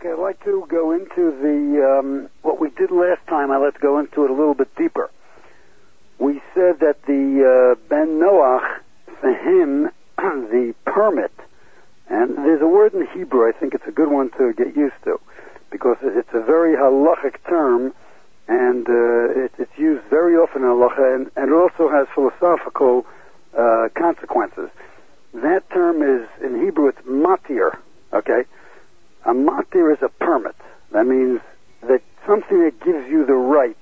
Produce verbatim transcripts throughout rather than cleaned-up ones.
Okay, I'd like to go into the um, what we did last time. I'd like to go into it a little bit deeper. We said that the uh, Ben Noach, for him, the permit, and there's a word in Hebrew, I think it's a good one to get used to, because it's a very halachic term, and uh, it, it's used very often in halacha, and, and it also has philosophical uh, consequences. That term is, in Hebrew, it's matir, okay? A matir is a permit. That means that something that gives you the right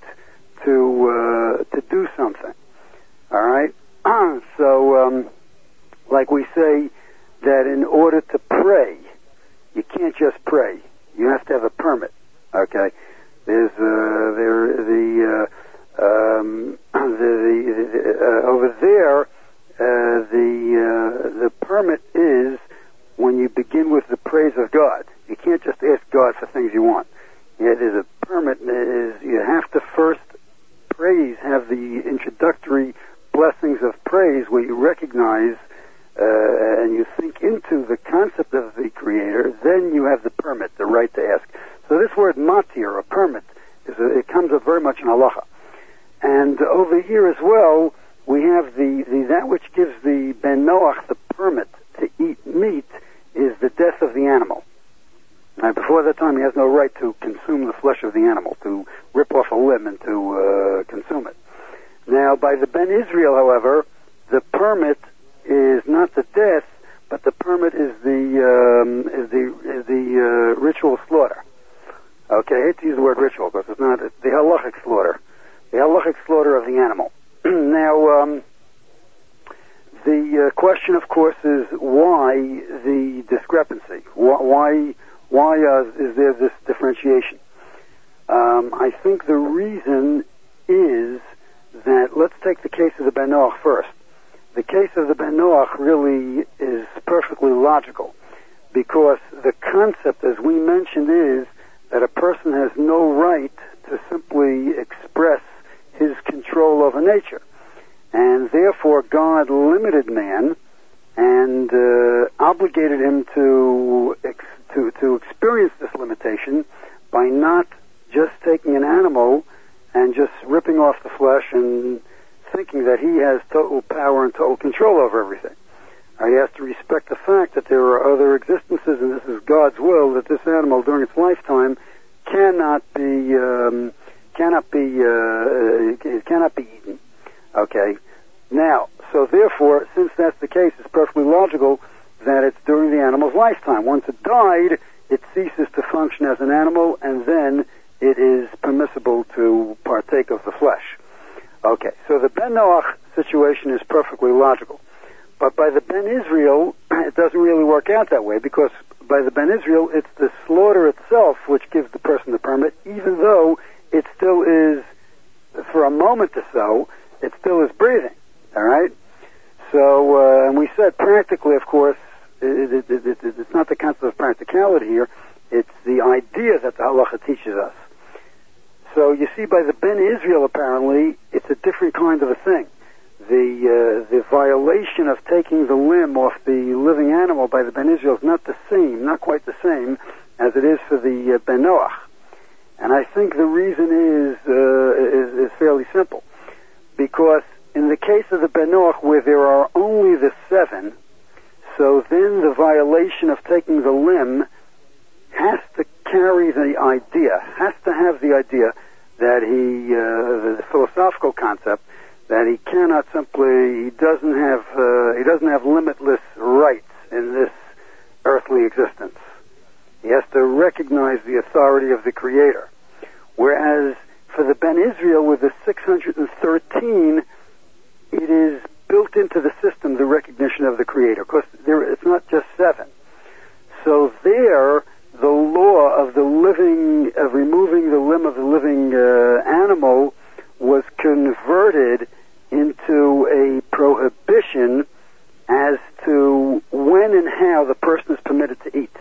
to uh, to do something. All right? So, um, like we say, that in order to pray, you can't just pray. You have to have a permit. Okay? There's uh, there the uh, um, the, the, the uh, over there uh, the uh, the permit is when you begin with the praise of God. You can't just ask God for things you want. It is a permit. Is you have to first praise, have the introductory blessings of praise where you recognize uh, and you think into the concept of the Creator. Then you have the permit, the right to ask. So this word matir, a permit, is a, it comes up very much in halacha. And over here as well, we have the, the that which gives the Ben Noach the permit to eat meat is the death of the animal. Now, before that time, he has no right to consume the flesh of the animal, to rip off a limb and to uh, consume it. Now, by the Ben Israel, however, the permit is not the death, but the permit is the um, is the is the uh, ritual slaughter. Okay, I hate to use the word ritual because it's not it's the halachic slaughter, the halachic slaughter of the animal. Now, um, the uh, question, of course, is why the discrepancy? Why? why Why uh, is there this differentiation? Um, I think the reason is that, let's take the case of the Ben Noach first. The case of the Ben Noach really is perfectly logical, because the concept, as we mentioned, is that a person has no right to simply express his control over nature. And therefore, God limited man and uh, obligated him to ex- to to experience this limitation by not just taking an animal and just ripping off the flesh and thinking that he has total power and total control over everything. Uh, he has to respect the fact that there are other existences, and this is God's will, that this animal during its lifetime cannot be um, cannot be uh, it cannot be eaten. Okay. Now, so therefore, since that's the case, it's perfectly logical that it's during the animal's lifetime. Once it died, it ceases to function as an animal, and then it is permissible to partake of the flesh. Okay, so the Ben Noach situation is perfectly logical. But by the Ben Israel, it doesn't really work out that way, because by the Ben Israel, it's the slaughter itself which gives the person the permit, even though it still is, for a moment or so, it still is breathing. All right? So, uh, and we said practically, of course, it, it, it, it, it's not the concept of practicality here, it's the idea that the halacha teaches us. So you see, by the Ben Israel, apparently, it's a different kind of a thing. The uh, the violation of taking the limb off the living animal by the Ben Israel is not the same, not quite the same, as it is for the uh, Ben Noach. And I think the reason is, uh, is is fairly simple. Because in the case of the Ben Noach, where there are only the seven, so then the violation of taking the limb has to carry the idea, has to have the idea that he, uh, the philosophical concept, that he cannot simply, he doesn't have, uh, he doesn't have limitless rights in this earthly existence. He has to recognize the authority of the Creator. Whereas for the Ben Israel, with the six hundred thirteen, it is built into the system, the recognition of the Creator, because it's not just seven. So there, the law of the living, of removing the limb of the living uh, animal was converted into a prohibition as to when and how the person is permitted to eat.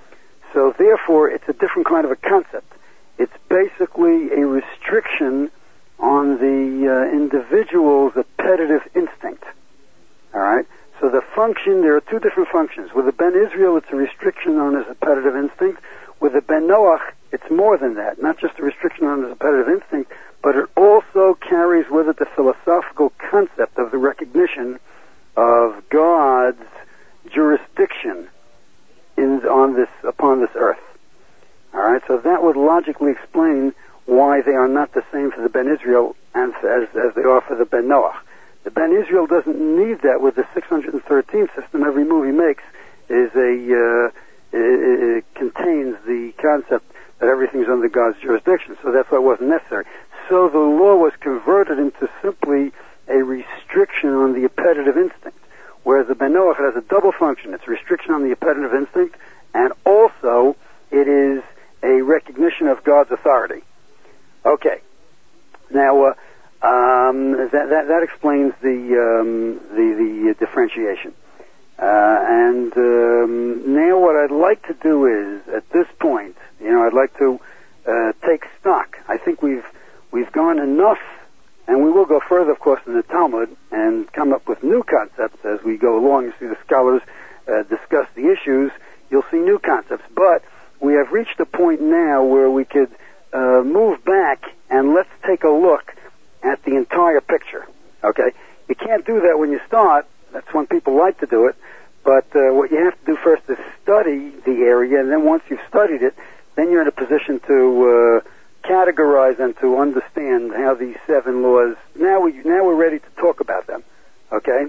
So therefore, it's a different kind of a concept. It's basically a restriction on the uh, individual's appetitive instinct. All right? So the function, there are two different functions. With the Ben Israel, it's a restriction on his appetitive instinct. With the Ben Noach, it's more than that. Not just a restriction on the appetitive instinct, but it also carries with it the philosophical concept of the recognition of God's jurisdiction in, on this, upon this earth. All right, so that would logically explain why they are not the same for the Ben Israel as, as, as they are for the Ben Noach. The Ben Israel doesn't need that with the six hundred thirteen system. Every move he makes is a uh, it, it contains the concept that everything's under God's jurisdiction. So that's why it wasn't necessary. So the law was converted into simply a restriction on the appetitive instinct, whereas the Ben Noach has a double function. It's a restriction on the appetitive instinct, and also it is a recognition of God's authority. Okay. Now, uh, um, that, that, that explains the, um, the, the differentiation. Uh, and um, now what I'd like to do is, at this point, you know, I'd like to uh, take stock. I think we've we've gone enough, and we will go further, of course, in the Talmud, and come up with new concepts as we go along. You see the scholars uh, discuss the issues. You'll see new concepts. But we have reached a point now where we could uh, move back and let's take a look at the entire picture. Okay? You can't do that when you start. That's when people like to do it. But uh, what you have to do first is study the area, and then once you've studied it, then you're in a position to uh, categorize and to understand how these seven laws. Now we now we're ready to talk about them. Okay.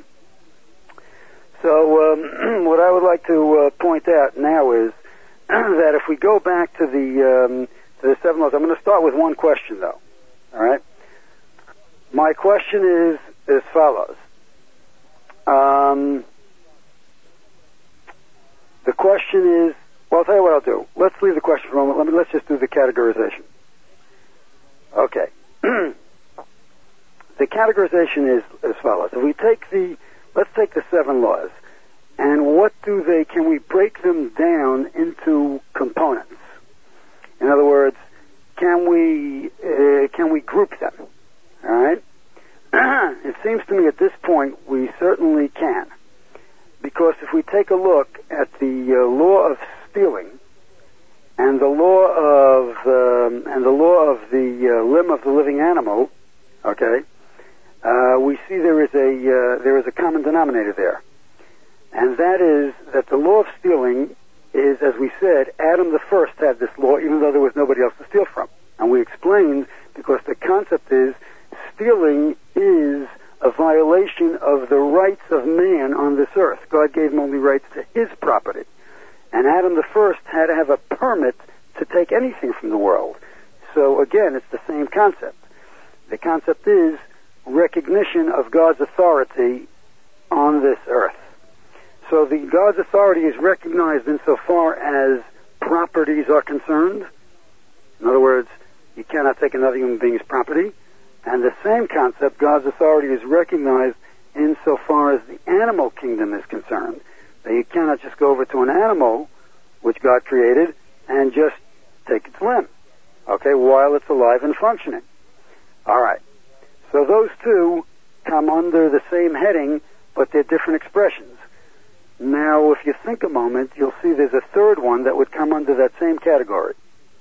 So um, what I would like to uh, point out now is that if we go back to the um, to the seven laws, I'm going to start with one question, though. All right. My question is as follows. Um, the question is, well, I'll tell you what I'll do. Let's leave the question for a moment. Let me, let's just do the categorization. Okay. The categorization is as follows. If we take the, let's take the seven laws, and what do they, can we break them down into components? In other words, can we, uh, can we group them? All right? It seems to me at this point we certainly can. Because if we take a look at the uh, law of stealing and the law of um, and the law of the uh, limb of the living animal, okay, uh, we see there is a uh, there is a common denominator there, and that is that the law of stealing is, as we said, Adam the first had this law, even though there was nobody else to steal from, and we explained because the concept is stealing is a violation of the rights of man on this earth. God gave him only rights to his property. And Adam the first had to have a permit to take anything from the world. So again, it's the same concept. The concept is recognition of God's authority on this earth. So the God's authority is recognized insofar as properties are concerned. In other words, you cannot take another human being's property. And the same concept, God's authority, is recognized insofar as the animal kingdom is concerned. That you cannot just go over to an animal, which God created, and just take its limb, okay, while it's alive and functioning. All right. So those two come under the same heading, but they're different expressions. Now, if you think a moment, you'll see there's a third one that would come under that same category.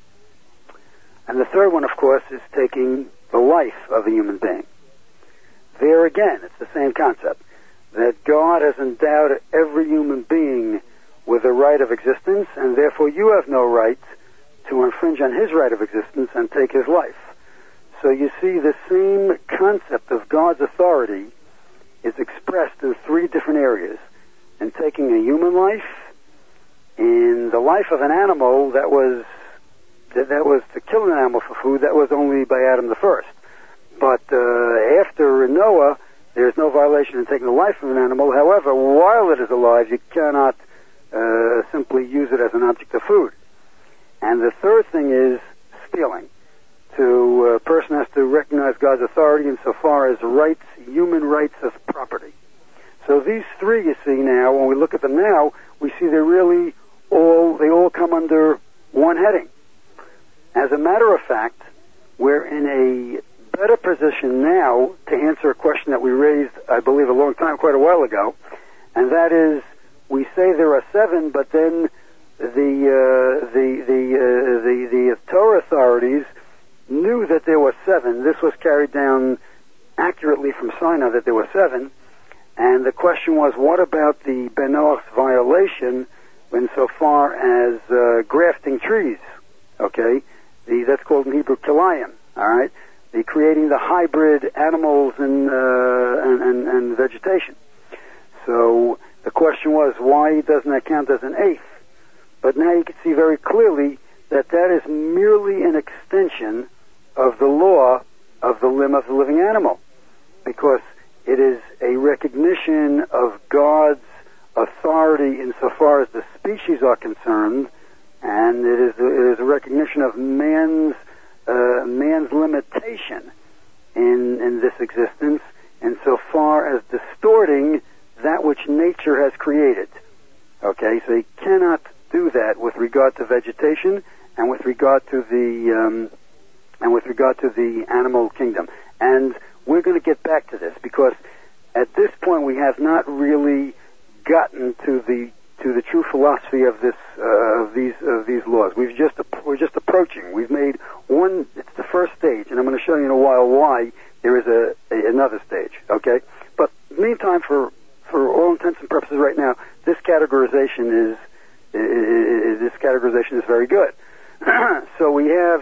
And the third one, of course, is taking the life of a human being. There again, it's the same concept, that God has endowed every human being with a right of existence, and therefore you have no right to infringe on his right of existence and take his life. So you see the same concept of God's authority is expressed in three different areas. In taking a human life, in the life of an animal that was that, that was to kill an animal for food, that was only by Adam the first. But uh, after Noah, there's no violation in taking the life of an animal. However, while it is alive, you cannot uh, simply use it as an object of food. And the third thing is stealing. To a person has to recognize God's authority insofar as rights, human rights of property. So these three, you see now, when we look at them now, we see they're really all, they all come under one heading. As a matter of fact, we're in a better position now to answer a question that we raised, I believe, a long time, quite a while ago, and that is, we say there are seven, but then the uh, the the, uh, the the Torah authorities knew that there were seven. This was carried down accurately from Sinai that there were seven, and the question was, what about the Ben Noach's violation insofar as uh, grafting trees? Okay, the, that's called in Hebrew kilayim. All right, the creating the hybrid animals and, uh, and, and and vegetation. So the question was, why doesn't that count as an eighth? But now you can see very clearly that that is merely an extension of the law of the limb of the living animal, because it is a recognition of God's authority insofar as the species are concerned, and it is it is a recognition of man's uh, man's limitation in in this existence, insofar as distorting that which nature has created. Okay, so you cannot do that with regard to vegetation and with regard to the um, and with regard to the animal kingdom. And we're going to get back to this, because at this point we have not really gotten to the to the true philosophy of this uh, of these of these laws. We've just we're just approaching. We've made one. It's the first stage, and I'm going to show you in a while why there is a, a another stage. Okay, but meantime, for for all intents and purposes, right now, this categorization is, is, is this categorization is very good. So we have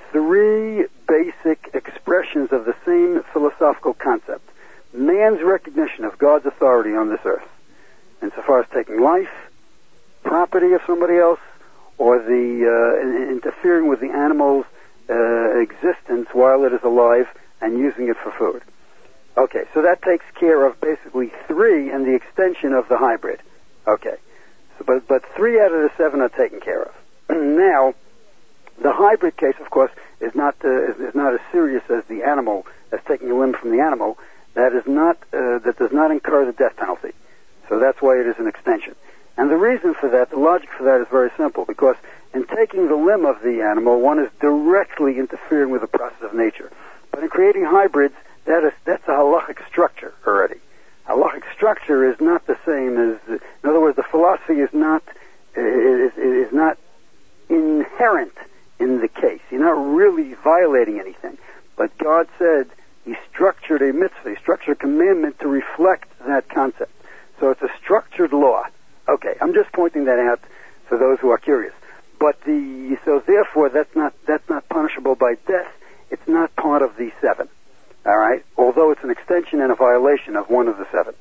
three basic expressions of the same philosophical concept: man's recognition of God's authority on this earth, insofar as taking life, property of somebody else, or the uh, interfering with the animal's uh, existence while it is alive and using it for food. Okay, so that takes care of basically three and the extension of the hybrid. Okay, so, but but three out of the seven are taken care of. Now, the hybrid case, of course, is not uh, is, is not as serious as the animal, as taking a limb from the animal. That is not uh, that does not incur the death penalty. So that's why it is an extension. And the reason for that, the logic for that is very simple, because in taking the limb of the animal, one is directly interfering with the process of nature. But in creating hybrids, that is, that's a halachic structure already. Halachic structure is not the same as, in other words, the philosophy is not, is, is not inherent in the case. You're not really violating anything. But God said He structured a mitzvah, He structured a commandment to reflect that concept. So it's a structured law. Okay, I'm just pointing that out for those who are curious. But the so therefore that's not that's not punishable by death. It's not part of the seven. All right, although it's an extension and a violation of one of the seven.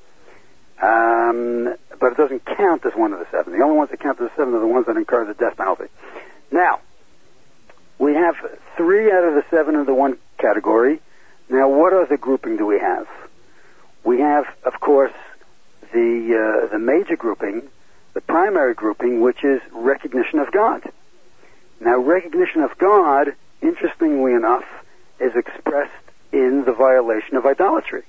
Um, but it doesn't count as one of the seven. The only ones that count as the seven are the ones that incur the death penalty. Now, we have three out of the seven in the one category. Now, what other grouping do we have? We have, of course, the uh, the major grouping, the primary grouping, which is recognition of God. Now, recognition of God, interestingly enough, is expressed in the violation of idolatry,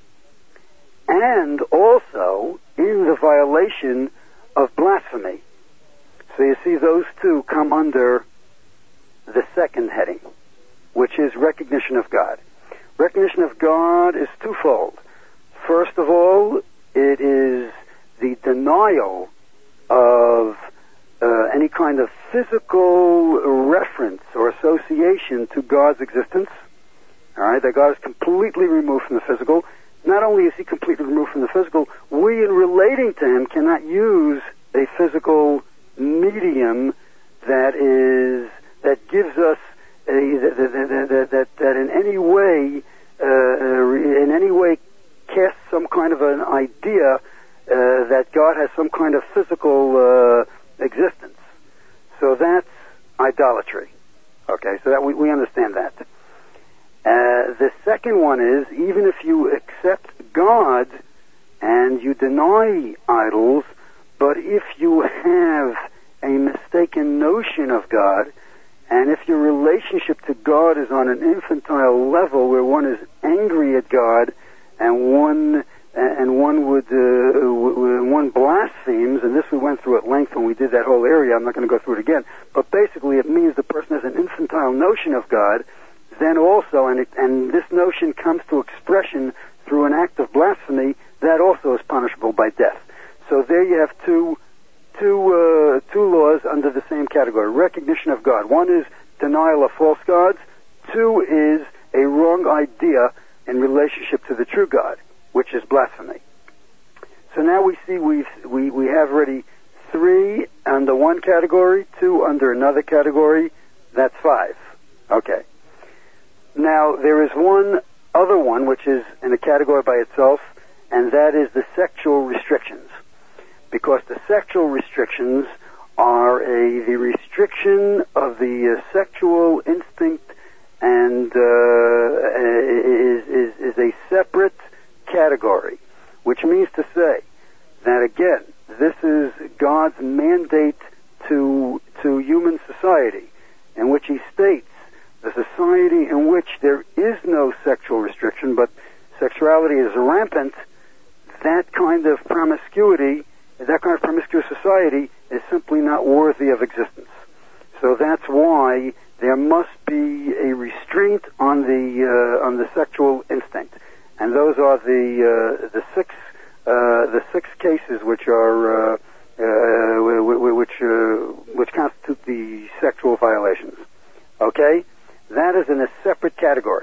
and also in the violation of blasphemy. So you see, those two come under the second heading, which is recognition of God. Recognition of God is twofold. First of all, it is the denial of uh, any kind of physical reference or association to God's existence. All right, that God is completely removed from the physical. Not only is He completely removed from the physical, we, in relating to Him, cannot use a physical medium that is that gives us a, that, that, that, that, that in any way uh, in any way casts some kind of an idea uh, that God has some kind of physical uh, existence. So that's idolatry. Okay, so that we, we understand that. Uh, the second one is, even if you accept God and you deny idols, but if you have a mistaken notion of God, and if your relationship to God is on an infantile level where one is angry at God and one and one would uh, one blasphemes, and this we went through at length when we did that whole area, I'm not going to go through it again, but basically it means the person has an infantile notion of God, then also, and, it, and this notion comes to expression through an act of blasphemy, that also is punishable by death. So there you have two, two, uh, two laws under the same category, recognition of God. One is denial of false gods. Two is a wrong idea in relationship to the true God, which is blasphemy. So now we see we've, we we have already three under one category, two under another category. That's five. Okay. Now there is one other one which is in a category by itself, and that is the sexual restrictions. Because the sexual restrictions are a the restriction of the uh, sexual instinct, and uh, is, is is a separate category, which means to say that again, this is God's mandate to to human society, in which He states the society in which there is no sexual restriction, but sexuality is rampant. That kind of promiscuity, that kind of promiscuous society, is simply not worthy of existence. So that's why there must be a restraint on the uh, on the sexual instinct, and those are the uh, the six uh, the six cases which are uh, uh, which uh, which constitute the sexual violations. Okay, that is in a separate category.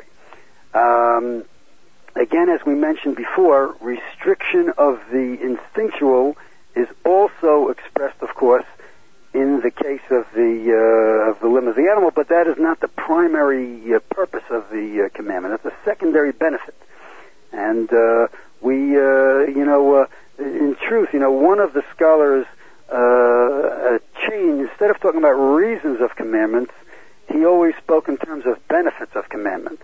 Um, again, as we mentioned before, restriction of the instinctual is also expressed, of course, in the case of the uh, of the limb of the animal, but that is not the primary uh, purpose of the uh, commandment. That's a secondary benefit. And uh, we, uh, you know, uh, in truth, you know, one of the scholars uh, uh, changed, instead of talking about reasons of commandments, he always spoke in terms of benefits of commandments.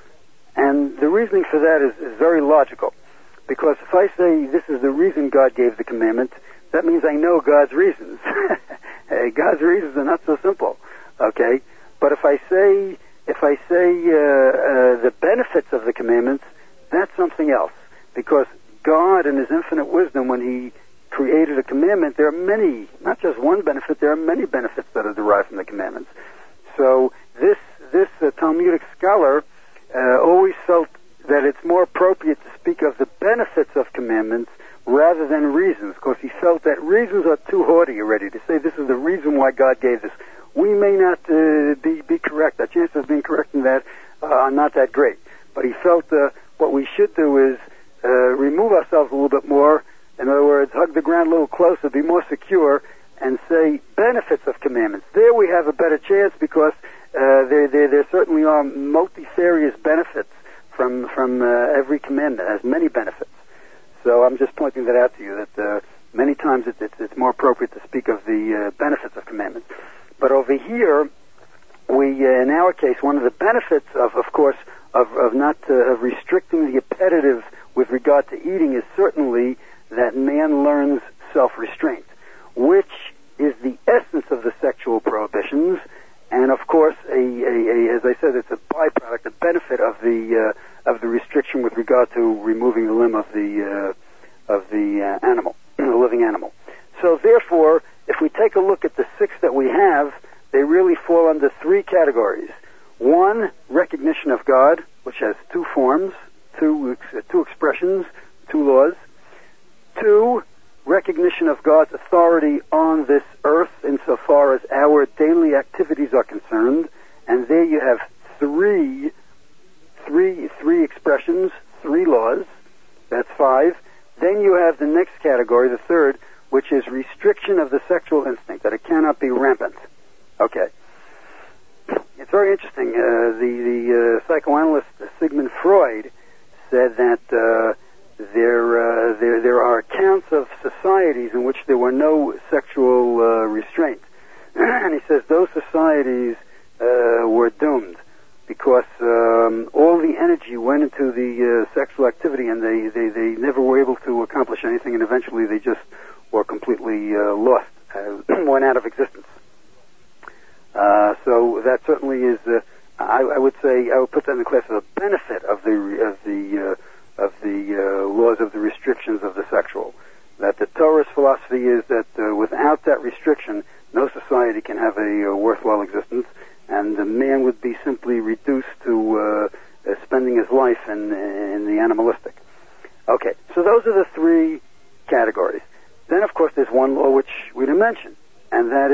And the reasoning for that is, is very logical. Because if I say this is the reason God gave the commandment, that means I know God's reasons. Hey, God's reasons are not so simple, okay? But if I say, if I say uh, uh, the benefits of the commandments, that's something else. Because God, in His infinite wisdom, when He created a commandment, there are many, not just one benefit, there are many benefits that are derived from the commandments. So this this uh, Talmudic scholar uh, always felt that it's more appropriate to speak of the benefits of commandments rather than reasons, because he felt that reasons are too haughty already to say this is the reason why God gave this. We may not uh, be, be correct. Our chances of being correct in that uh, are not that great. But he felt uh, what we should do is uh, remove ourselves a little bit more. In other words, hug the ground a little closer, be more secure, and say benefits of commandments. There we have a better chance because uh, there, there, there certainly are multifarious benefits from from uh, every commandment. It has many benefits. So I'm just pointing that out to you, that uh, many times it, it's, it's more appropriate to speak of the uh, benefits of commandments. But over here, we, uh, in our case, one of the benefits of, of course, of, of not uh, of restricting the appetitive with regard to eating is certainly that man learns self-restraint, which is the essence of the sexual prohibitions, and of course, a, a, a, as I said, it's a byproduct, a benefit of the uh, of the restriction with regard to removing the limb of the uh, of the uh, animal, the living animal. So, therefore, if we take a look at the six that we have, they really fall under three categories. One, recognition of God, which has two forms, two uh, two expressions, two laws. Two, recognition of God's authority on this earth insofar as our daily activities are concerned, and there you have three, three, three expressions, three laws. That's five. Then you have the next category, the third, which is restriction of the sexual instinct, that it cannot be rampant. Okay. It's very interesting. Uh, the the uh, psychoanalyst Sigmund Freud said that uh, there uh, there there are accounts of societies in which there were no sexual uh, restraint, and he says those societies uh, were doomed because um, all the energy went into the uh, sexual activity, and they, they they never were able to accomplish anything, and eventually they just were completely uh, lost, uh, went out of existence. Uh, so that certainly is, uh, I, I would say, I would put that in the class of a benefit of the of the uh, of the uh, laws of the restrictions of the sexual. That the Torah's philosophy is that uh, without that restriction, no society can have a uh, worthwhile existence, and the man would be simply reduced to uh, uh, spending his life in in the animalistic. Okay, so those are the three categories. Then, of course, there's one law which we didn't mention, and that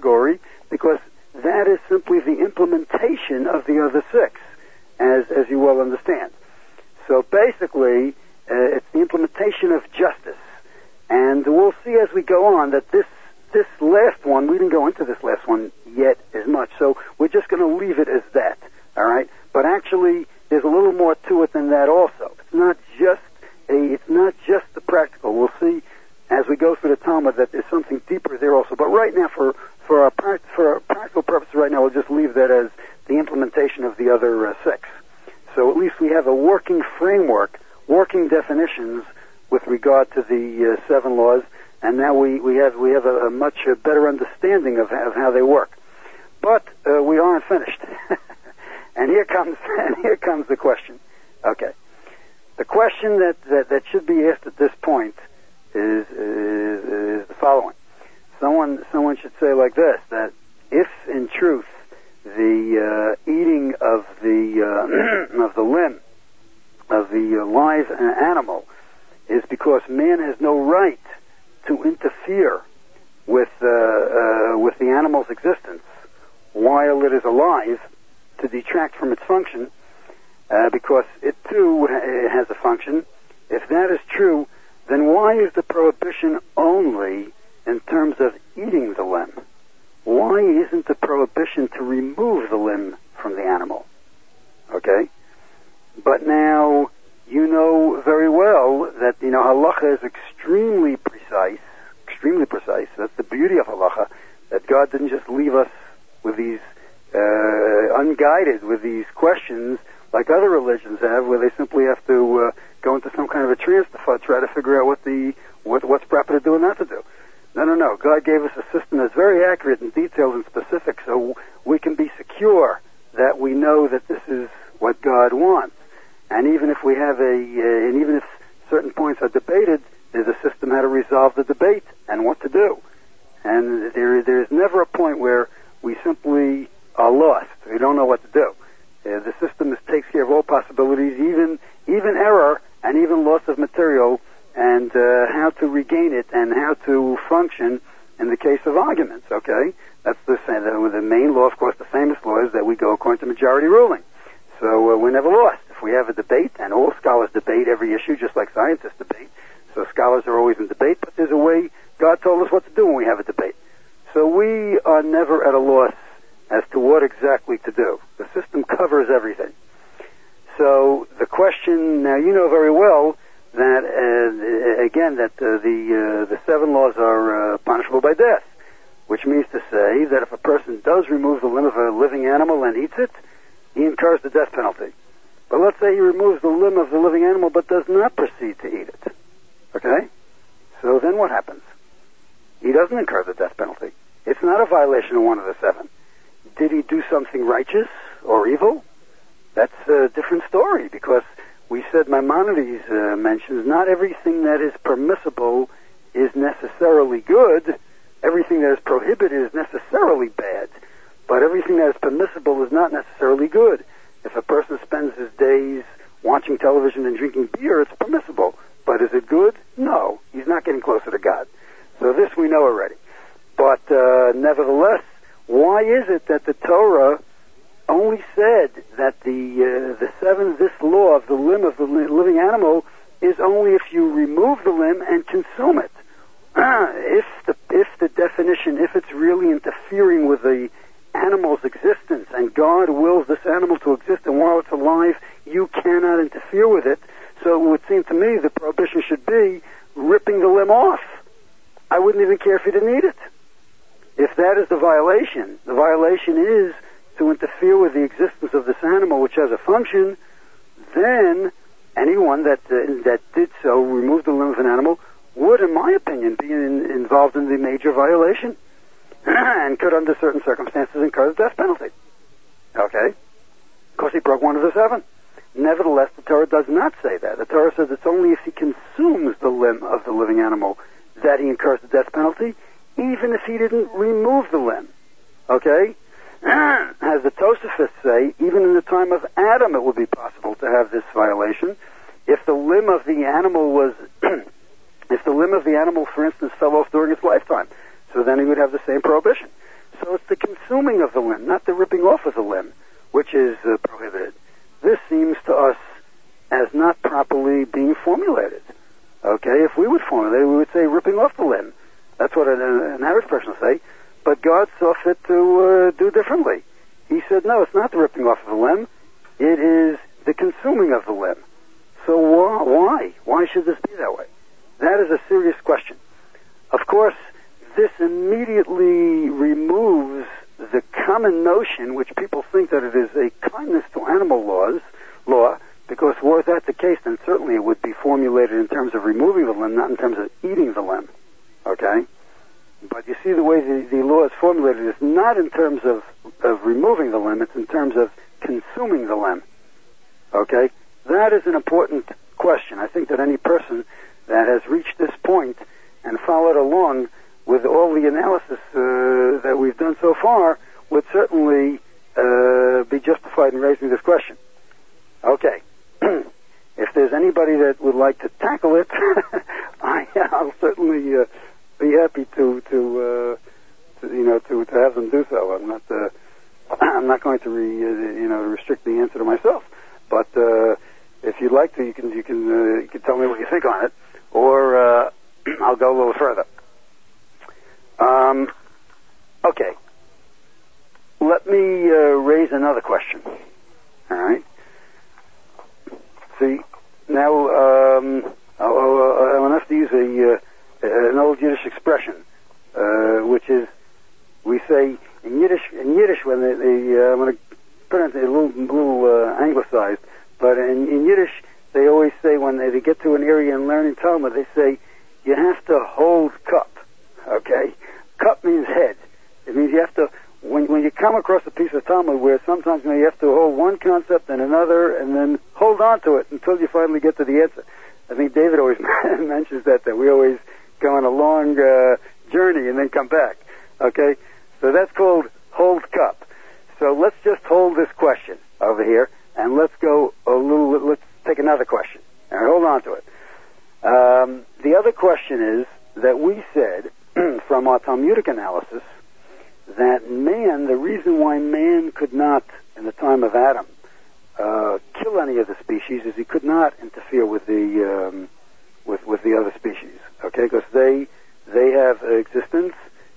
category because that is simply the implementation of the other six, as as you well understand. So basically, uh, it's the implementation of justice. And we'll see as we go on that this this last one, we didn't go into this last one yet as much, so we're just going to leave it as that, all right? But actually, there's a little more to it than that also. It's not just a, it's not just the practical. We'll see as we go through the Talmud that there's something deeper there also. But right now, for for our, for our practical purposes right now, we'll just leave that as the implementation of the other uh, six. So at least we have a working framework, working definitions with regard to the uh, seven laws, and now we, we have we have a, a much uh, better understanding of, of how they work. But uh, we aren't finished, and here comes and here comes the question. Okay, the question that, that, that should be asked at this point is, is is the following: someone someone should say like this, that if in truth the uh, eating of the uh, of the limb of the uh, live animal is because man has no right to interfere with uh, uh, with the animal's existence while it is alive, to detract from its function, uh, because it too ha- has a function. If that is true, then why is the prohibition only in terms of eating the limb? Why isn't the prohibition to remove the limb from the animal? Okay? But now, you know very well that, you know, halacha is extremely precise, extremely precise. That's the beauty of halacha, that God didn't just leave us with these, uh, unguided with these questions like other religions have, where they simply have to uh, go into some kind of a trance to try to figure out what the what, what's proper to do and not to do. No, no, no. God gave us a system that's very accurate and detailed and specific, so we can be secure that we know that this is what God wants. And even if we have a, uh, and even if certain points are debated, there's a system how to resolve the debate and what to do. And there, there is never a point where we simply are lost. We don't know what to do. Uh, the system is, takes care of all possibilities, even even error and even loss of material, and uh, how to regain it and how to function in the case of arguments. Okay, that's the the, the main law, of course. The famous law is that we go according to majority ruling. So uh, we're never lost. If we have a debate, and all scholars debate every issue, just like scientists debate, so scholars are always in debate, but there's a way God told us what to do when we have a debate. So we are never at a loss as to what exactly to do. The system covers everything. So the question, now you know very well that, uh, again, that uh, the uh, the seven laws are uh, punishable by death, which means to say that if a person does remove the limb of a living animal and eats it, he incurs the death penalty. But let's say he removes the limb of the living animal but does not proceed to eat it. Okay? So then what happens? He doesn't incur the death penalty. It's not a violation of one of the seven. Did he do something righteous or evil? That's a different story, because we said Maimonides uh, mentions not everything that is permissible is necessarily good. Everything that is prohibited is necessarily bad. But everything that is permissible is not necessarily good. If a person spends his days watching television and drinking beer, it's permissible. But is it good? No. He's not getting closer to God. So this we know already. But uh, nevertheless, why is it that the Torah only said that the uh, the seven, this law of the limb of the living animal is only if you remove the limb and consume it? if the if the definition, if it's really interfering with the animal's existence, and God wills this animal to exist, and while it's alive, you cannot interfere with it. So it would seem to me the prohibition should be ripping the limb off. I wouldn't even care if you didn't eat it. If that is the violation, the violation is to interfere with the existence of this animal, which has a function, then anyone that uh, that did so, removed the limb of an animal, would, in my opinion, be in, involved in the major violation and could, under certain circumstances, incur the death penalty. Okay? Because he broke one of the seven. Nevertheless, the Torah does not say that. The Torah says it's only if he consumes the limb of the living animal that he incurs the death penalty, even if he didn't remove the limb. Okay? As the Tosafists say, even in the time of Adam it would be possible to have this violation. If the limb of the animal was, if the limb of the animal, for instance, fell off during its lifetime, so then he would have the same prohibition. So So it's the consuming of the limb, not the ripping off of the limb, which is uh, prohibited. This seems to us as not properly being formulated. Okay, if we would formulate it, we would say ripping off the limb. That's what an, an average person would say. But God saw fit to uh, do differently. He said, no, it's not the ripping off of the limb. It is the consuming of the limb. So wh- why? Why should this be that way? That is a serious question. Of course, this immediately removes the common notion, which people think that it is a kindness to animal laws, law, because were that the case, then certainly it would be formulated in terms of removing the limb, not in terms of eating the limb. Okay? But you see the way the, the law is formulated is not in terms of, of removing the limb, it's in terms of consuming the limb. Okay? That is an important question. I think that any person that has reached this point and followed along with all the analysis uh, that we've done so far would certainly uh, be justified in raising this question. Okay. If there's anybody that would like to tackle it, I, I'll certainly uh, be happy to, to, uh, to, you know, to, to have them do so. I'm not, uh, I'm not going to, re, uh, you know, restrict the answer to myself. But uh, if you'd like to, you can, you can, uh, you can tell me what you think on it, or uh, I'll go a little further. Um, okay. Let me uh, raise another question. All right. See, now um, I'm going to have to use a uh, an old Yiddish expression, uh, which is we say in Yiddish. In Yiddish, when they, they uh, I'm going to put it a little, little uh, anglicized, but in, in Yiddish they always say when they, they get to an area in learning Talmud, they say you have to hold cup. Okay, cup means head. It means you have to. When, when you come across a piece of Talmud where sometimes you know, you have to hold one concept and another and then hold on to it until you finally get to the answer. I think David always mentions that, that we always go on a long uh, journey and then come back. Okay? So that's called hold cup. So let's just hold this question over here and let's go a little, let's take another question. All right, hold on to it. Um, the other question is that we said from our Talmudic analysis that man, the reason why man could not, in the time of Adam, uh, kill any of the species is he could not interfere with the um, with with the other species. Okay, because they they have existence,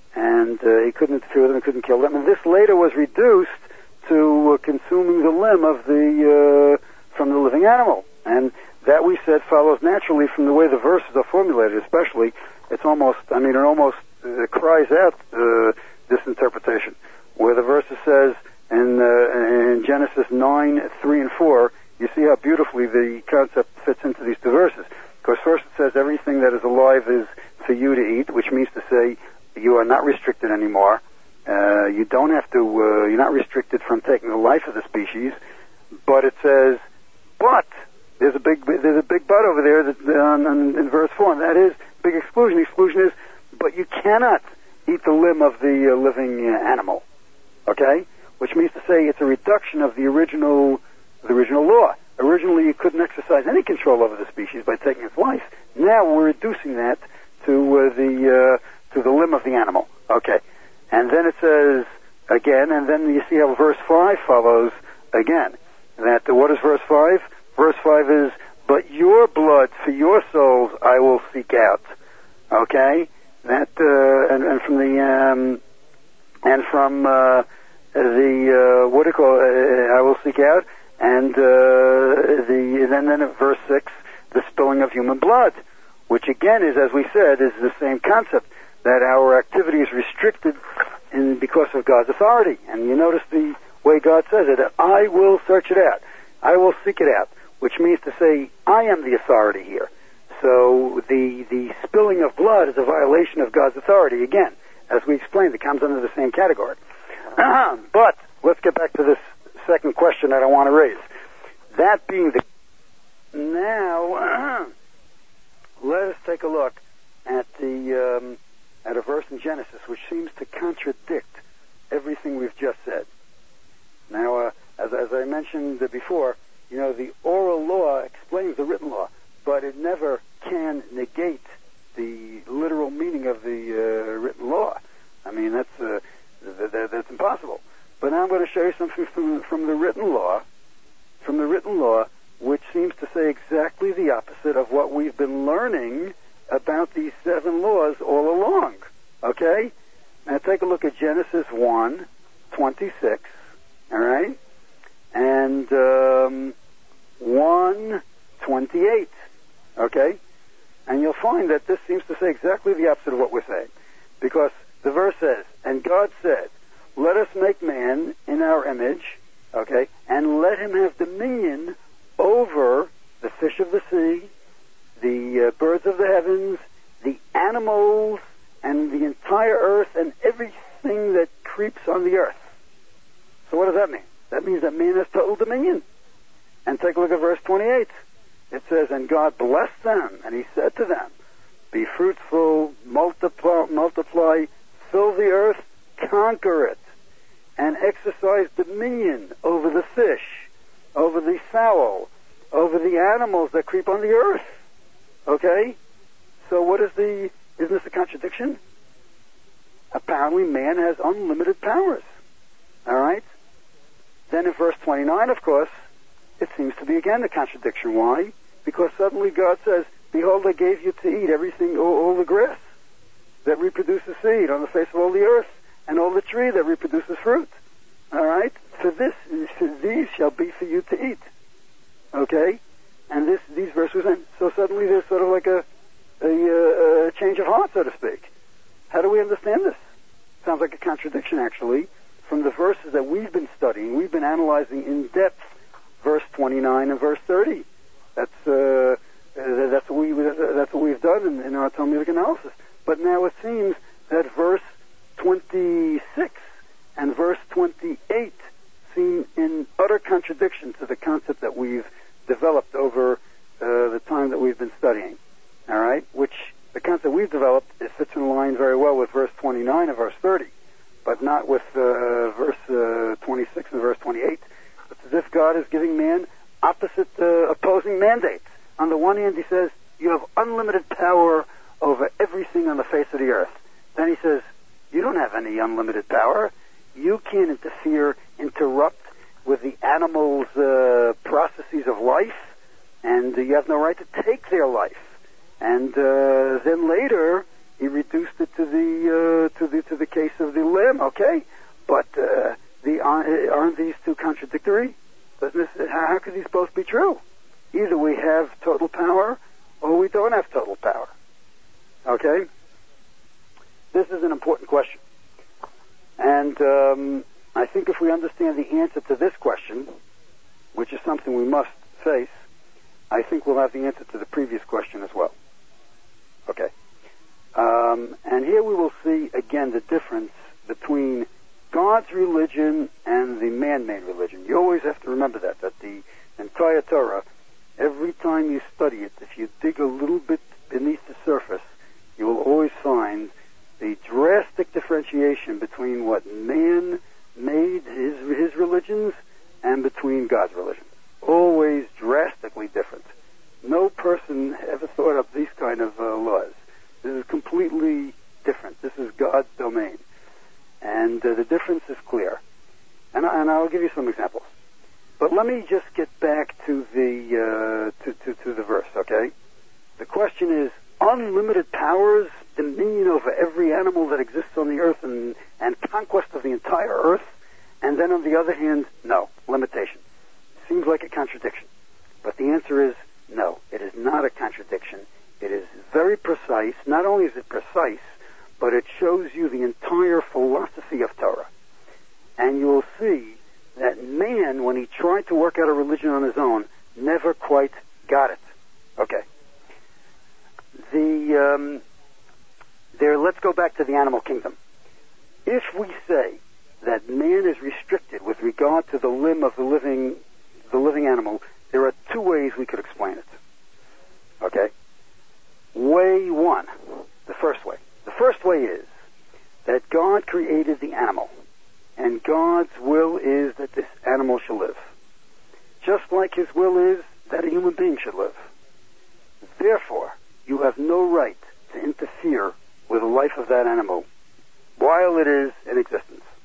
and uh, he couldn't interfere with them, he couldn't kill them. And this later was reduced to uh, consuming the limb of the uh, from the living animal, and that we said follows naturally from the way the verses are formulated. Especially, it's almost, I mean, it almost uh, cries out. Uh, this interpretation, where the verse says in, uh, in Genesis nine, three and four, you see how beautifully the concept fits into these two verses. Because first it says everything that is alive is for you to eat, which means to say you are not restricted anymore. Uh, you don't have to, uh, you're not restricted from taking the life of the species. But it says, but, there's a big, there's a big but over there that, uh, in, in verse four, and that is, big exclusion. The exclusion is, but you cannot eat the limb of the uh, living uh, animal, okay? Which means to say it's a reduction of the original, the original law. Originally, you couldn't exercise any control over the species by taking its life. Now we're reducing that to uh, the uh, to the limb of the animal, okay? And then it says again, and then you see how verse five follows again. That uh, what is verse five? Verse five is, "But your blood for your souls I will seek out," okay? That uh, and, and from the um, and from uh, the uh, what do you call it? Uh, I will seek out, and uh, the then then at verse six, the spilling of human blood, which again is, as we said, is the same concept that our activity is restricted in because of God's authority. And you notice the way God says it: "I will search it out, I will seek it out," which means to say, I am the authority here. So the the spilling of blood is a violation of God's authority. Again, as we explained, it comes under the same category. But let's get back to this second question that I want to raise. That being the... Now, let us take a look at the um, at a verse in Genesis which seems to contradict everything we've just said. Now, uh, as, as I mentioned before, you know, the oral law explains the written law, but it never can negate the literal meaning of the uh, written law. I mean, that's uh, the, that, that's impossible. But now I'm going to show you something from, from the written law, from the written law, which seems to say exactly the opposite of what we've been learning about these seven laws all along. Okay? Now take a look at Genesis one twenty-six, all right? And um, one twenty-eight, okay? And you'll find that this seems to say exactly the opposite of what we're saying. Because the verse says, and God said, let us make man in our image, okay, and let him have dominion over the fish of the sea, the uh, birds of the heavens, the animals, and the entire earth, and everything that creeps on the earth. So what does that mean? That means that man has total dominion. And take a look at verse twenty-eight. It says, and God blessed them, and he said to them, be fruitful, multiply, multiply, fill the earth, conquer it, and exercise dominion over the fish, over the fowl, over the animals that creep on the earth. Okay? So what is the, isn't this a contradiction? Apparently man has unlimited powers. Alright? Then in verse twenty-nine, of course, it seems to be again a contradiction. Why? Because suddenly God says, behold, I gave you to eat everything, all, all the grass that reproduces seed on the face of all the earth, and all the tree that reproduces fruit. All right? For this, for these shall be for you to eat. Okay? And this, these verses, and so suddenly there's sort of like a, a, a change of heart, so to speak. How do we understand this? Sounds like a contradiction, actually, from the verses that we've been studying. We've been analyzing in depth verse twenty-nine and verse thirty. That's uh, that's what we that's what we've done in, in our Talmudic analysis. But now it seems that verse twenty-six and verse twenty-eight seem in utter contradiction to the concept that we've developed over uh, the time that we've been studying. All right, which the concept we've developed it fits in line very well with verse twenty-nine and verse thirty, but not with uh, verse uh, twenty-six and verse twenty-eight. It's as if God is giving man opposite uh, opposing mandates. On the one hand, he says, you have unlimited power over everything on the face of the earth. Then he says, you don't have any unlimited power. You can't interfere, interrupt with the animals' uh, processes of life, and uh, you have no right to take their life. And uh, then later, he reduced it to the uh, to the to the case of the limb. Okay, but uh, the aren't these two contradictory? Doesn't this, how could these both be true? Either we have total power, or we don't have total power. Okay? This is an important question. And um, I think if we understand the answer to this question, which is something we must face, I think we'll have the answer to the previous question as well. Okay. Um, and here we will see, again, the difference between God's religion and the man-made religion. You always have to remember that, that the entire Torah, every time you study it, if you dig a little bit beneath the surface, you will always find the drastic differentiation between what man made his his religions and between God's religion. Always drastically different. No person ever thought up these kind of uh, laws. This is completely different. This is God's domain. And uh, the difference is clear. And, I, and I'll give you some examples. But let me just get back to the uh, to, to, to the verse, okay? The question is, unlimited powers, dominion over every animal that exists on the earth, and, and conquest of the entire earth, and then on the other hand, no, limitation. Seems like a contradiction. But the answer is no, it is not a contradiction. It is very precise. Not only is it precise, but it shows you the entire philosophy of Torah. And you will see that man, when he tried to work out a religion on his own, never quite got it. Okay. The um, there. Let's go back to the animal kingdom. If we say that man is restricted with regard to the limb of the living, the living animal, there are two ways we could explain it. Okay. Way one, the first way. The first way is that God created the animal, and God's will is that this animal shall live, just like His will is that a human being should live. Therefore, you have no right to interfere with the life of that animal while it is in existence, living.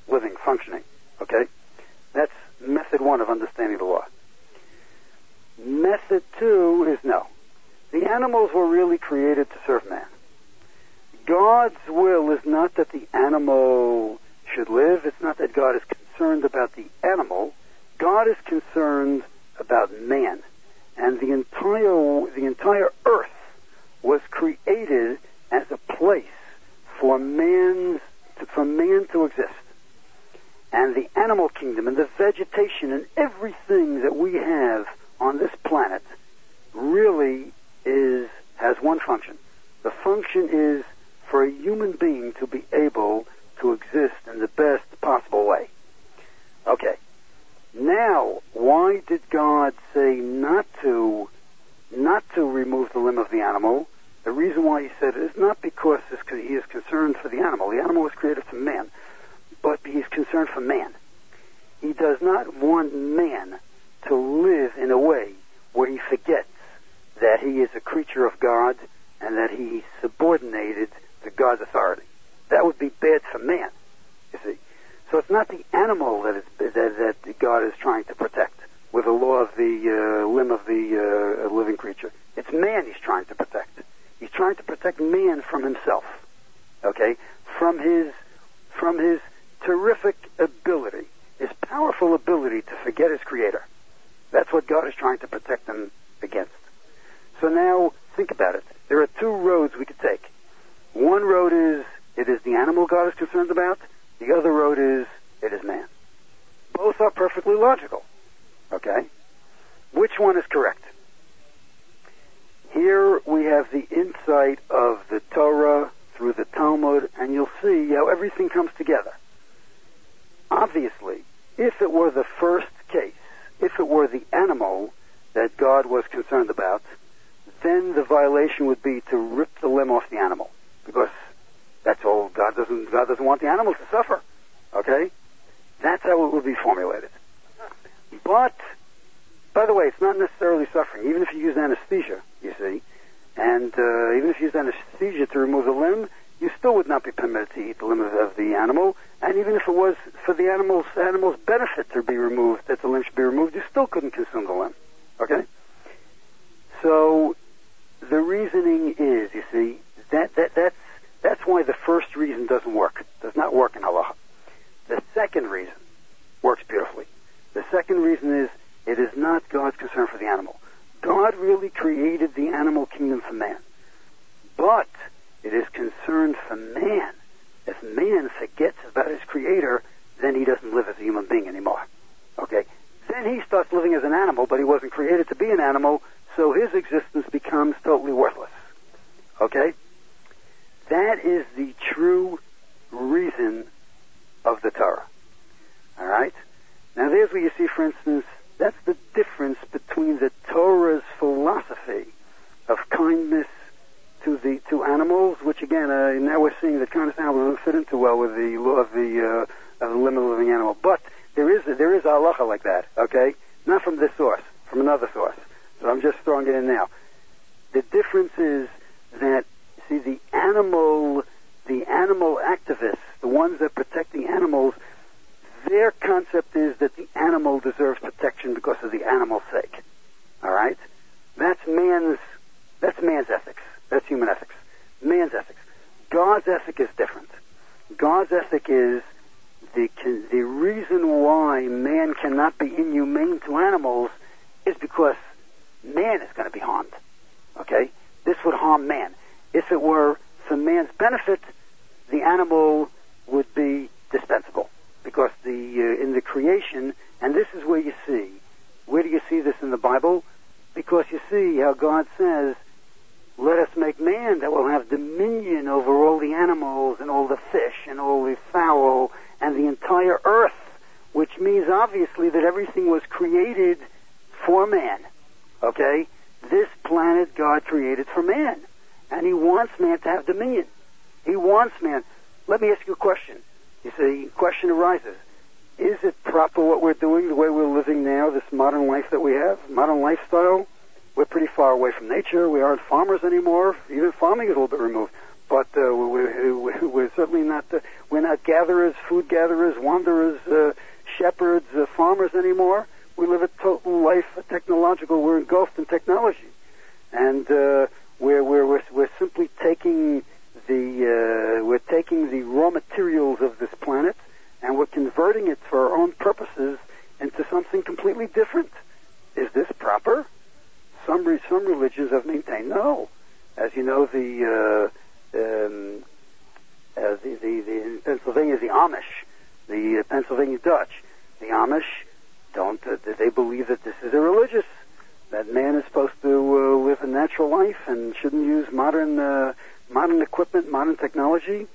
functioning. Okay? That's method one of understanding the law. Method two is no. The animals were really created to serve man. God's will is not that the animal should live. It's not that God is concerned about the animal. God is concerned about man. And the entire, the entire earth was created as a place for man's, for man to exist. And the animal kingdom and the vegetation and everything that we have on this planet really is, has one function. The function is for a human being to be able to exist in the best possible way. Okay. Now, why did God say not to, not to remove the limb of the animal? The reason why he said it is not because he is concerned for the animal. The animal was created for man, but he's concerned for man. He does not want man to live in a way where he forgets that he is a creature of God and that he's subordinated to God's authority. That would be bad for man, you see. So it's not the animal that, is, that, that God is trying to protect with the law of the uh, limb of the uh, living creature. It's man he's trying to protect. He's trying to protect man from himself, okay, from his, from his terrific ability, his powerful ability to forget his creator. That's what God is trying to protect them against. So now, think about it. There are two roads we could take. One road is, it is the animal God is concerned about. The other road is, it is man. Both are perfectly logical. Okay? Which one is correct? Here we have the insight of the Torah through the Talmud, and you'll see how everything comes together. Obviously, if it were the first case, if it were the animal that God was concerned about, then the violation would be to rip the limb off the animal, because that's all. God doesn't. God doesn't want the animals to suffer. Okay, that's how it would be formulated. But, by the way, it's not necessarily suffering. Even if you use anesthesia, you see, and uh, even if you use anesthesia to remove the limb, you still would not be permitted to eat the limb of, of the animal. And even if it was for the animal's animal's benefit to be removed, that the limb should be removed, you still couldn't consume the limb. Okay. So the reasoning is, you see, that that that's that's why the first reason doesn't work. Does not work in halacha. The second reason works beautifully. The second reason is it is not God's concern for the animal. God really created the animal kingdom for man. But it is concerned for man. If man forgets about his creator, then he doesn't live as a human being anymore. Okay? Then he starts living as an animal, but he wasn't created to be an animal, so his existence becomes totally worthless. Okay? That is the true reason of the Torah. All right? Now there's where you see, for instance, that's the difference between the Torah's philosophy of kindness to the to animals, which again, uh, now we're seeing that kindness to animals doesn't fit in too well with the law of the uh, of the limb of the living animal. But there is a, there is a halacha like that. Okay, not from this source, from another source. So I'm just throwing it in now. The difference is that, see, the animal, the animal activists, the ones that protect the animals, their concept is that the animal deserves protection because of the animal's sake. All right? That's man's, that's man's ethics. That's human ethics. Man's ethics. God's ethic is different. God's ethic is the, the reason why man cannot be inhumane to animals is because man is going to be harmed. Okay? This would harm man. If it were for man's benefit, the animal would be dispensable. Because the uh, in the creation, and this is where you see, where do you see this in the Bible? Because you see how God says, let us make man that will have dominion over all the animals and all the fish and all the fowl and the entire earth, which means obviously that everything was created for man. Okay? This planet God created for man. And he wants man to have dominion. He wants man. Let me ask you a question. You see, question arises. Is it proper what we're doing, the way we're living now, this modern life that we have, modern lifestyle? We're pretty far away from nature. We aren't farmers anymore. Even farming is a little bit removed. but uh, we're, we're certainly not. Uh, we're not gatherers, food gatherers, wanderers, uh, shepherds, uh, farmers anymore. We live a total life, a technological. We're engulfed in technology, and uh, we're, we're we're we're simply taking the uh, we're taking the raw materials of this planet, and we're converting it for our own purposes into something completely different. Is this proper? Some re- some religions have maintained no. As you know, the uh, um, uh, the, the, the in Pennsylvania, the Amish, the uh, Pennsylvania Dutch, the Amish don't. Uh, they believe that this is irreligious. That man is supposed to uh, live a natural life and shouldn't use modern uh, modern equipment, modern technology,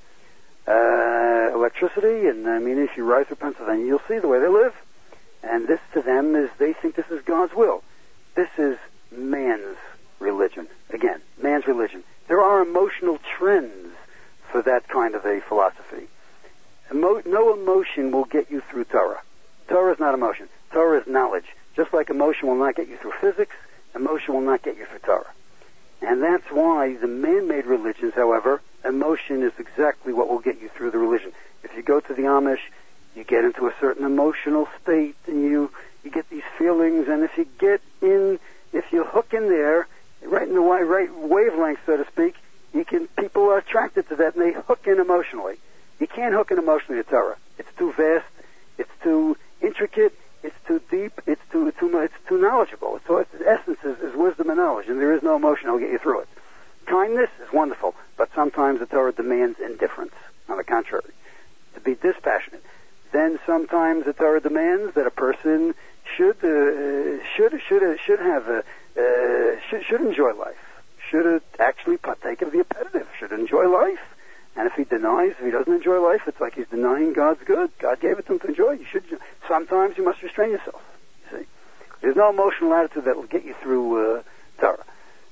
uh, electricity. And I mean, if you ride through Pennsylvania, you'll see the way they live. And this to them is, they think this is God's will. This is man's religion. Again, man's religion. There are emotional trends for that kind of a philosophy. Emo- no emotion will get you through Torah. Torah is not emotion. Torah is knowledge. Just like emotion will not get you through physics, emotion will not get you through Torah. And that's why the man-made religions, however, emotion is exactly what will get you through the religion. If you go to the Amish, you get into a certain emotional state, and you, you get these feelings, and if you get in, if you hook in there, right in the right wavelength, so to speak, you can, people are attracted to that, and they hook in emotionally. You can't hook in emotionally to Torah. It's too vast, it's too intricate, it's too deep, it's too, too much, it's too knowledgeable. So its essence is, is wisdom and knowledge, and there is no emotion that will get you through it. Kindness is wonderful, but sometimes the Torah demands indifference, on the contrary, to be dispassionate. Then sometimes the Torah demands that a person should uh, should should should have a uh, should should enjoy life, should actually partake of the appetitive, should enjoy life. And if he denies, if he doesn't enjoy life, it's like he's denying God's good. God gave it to him to enjoy. You should. Sometimes you must restrain yourself. You see, there's no emotional attitude that will get you through uh, Torah.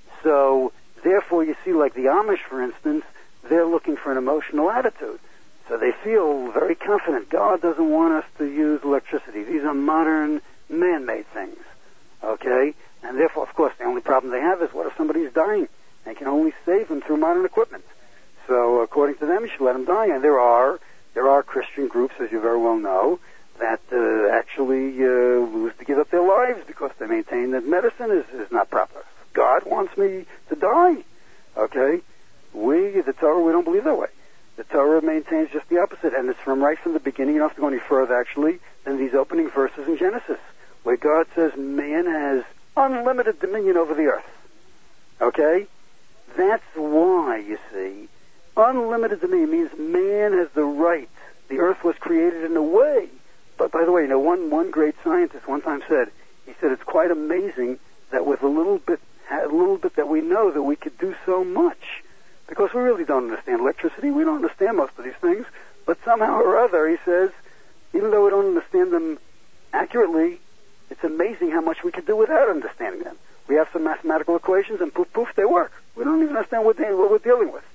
So therefore, you see, like the Amish, for instance, they're looking for an emotional attitude. So they feel very confident. God doesn't want us to use electricity. These are modern, man-made things. Okay? And therefore, of course, the only problem they have is, what if somebody's dying? They can only save them through modern equipment. So according to them, you should let them die. And there are there are Christian groups, as you very well know, that uh, actually uh, lose to give up their lives because they maintain that medicine is, is not proper. God wants me to die. Okay? We, the Torah, we don't believe that way. The Torah maintains just the opposite, and it's from right from the beginning. You don't have to go any further, actually, than these opening verses in Genesis, where God says man has unlimited dominion over the earth. Okay? That's why, you see, unlimited dominion means man has the right. The earth was created in a way. But, by the way, you know, one, one great scientist one time said, he said, it's quite amazing that with a little bit, a little bit that we know, that we could do so much. Because we really don't understand electricity. We don't understand most of these things. But somehow or other, he says, even though we don't understand them accurately, it's amazing how much we can do without understanding them. We have some mathematical equations, and poof, poof, they work. We don't even understand what, they, what we're dealing with.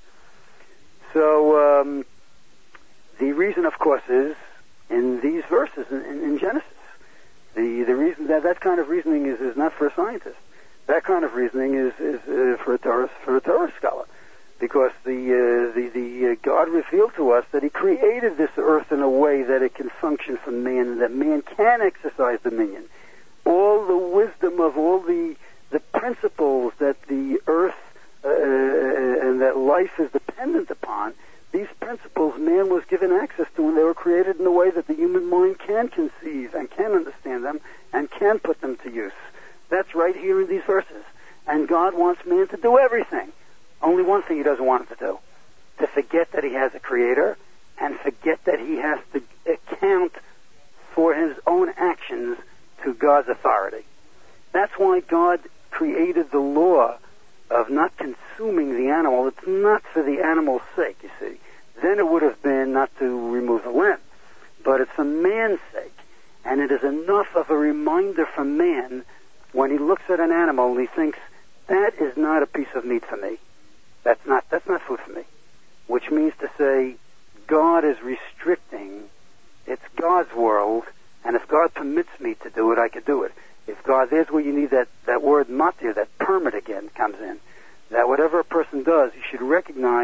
So um, the reason, of course, is in these verses in, in, in Genesis. The the reason that that kind of reasoning is, is not for a scientist. That kind of reasoning is, is uh, for a Torah for a Torah scholar. Because the uh, the, the uh, God revealed to us that He created this earth in a way that it can function for man, and that man can exercise dominion. All the wisdom of all the the principles that the earth uh, and that life is dependent upon, these principles man was given access to, and they were created in a way that the human mind can conceive and can understand them and can put them to use. That's right here in these verses. And God wants man to do everything. Only one thing He doesn't want him to do, to forget that He has a creator and forget that he has to account for his own actions to God's authority. That's why God created the law of not consuming the animal. It's not for the animal's sake, you see. Then it would have been not to remove the limb. But it's for man's sake. And it is enough of a reminder for man when he looks at an animal and he thinks, that is not a piece of meat for me. That's not that's not food for me. Which means to say, God is restricting. It's God's world, and if God permits me to do it, I could do it. If God, there's where you need that, that word matir, that permit again comes in. That whatever a person does, you should recognize